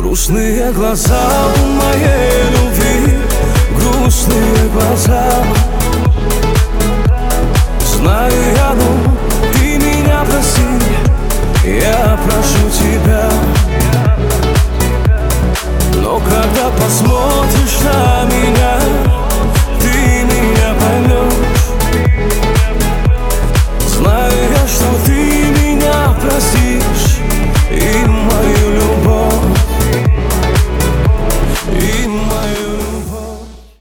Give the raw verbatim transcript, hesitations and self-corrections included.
Грустные глаза у моей любви, грустные глаза. Знаю я, ну, ты меня прости, я прошу тебя. Но когда посмотришь